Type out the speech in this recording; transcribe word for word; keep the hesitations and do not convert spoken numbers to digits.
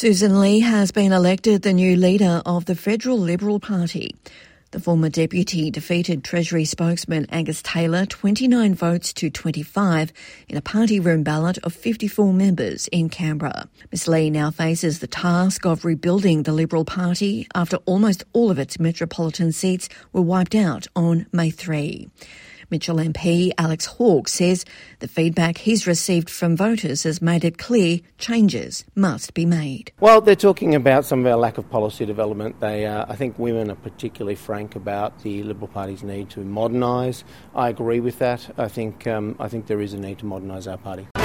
Susan Lee has been elected the new leader of the Federal Liberal Party. The former deputy defeated Treasury spokesman Angus Taylor twenty-nine votes to twenty-five in a party room ballot of fifty-four members in Canberra. Miss Lee now faces the task of rebuilding the Liberal Party after almost all of its metropolitan seats were wiped out on May third. Mitchell M P Alex Hawke says the feedback he's received from voters has made it clear changes must be made. Well, they're talking about some of our lack of policy development. They, uh, I think women are particularly frank about the Liberal Party's need to modernise. I agree with that. I think, um, I think there is a need to modernise our party.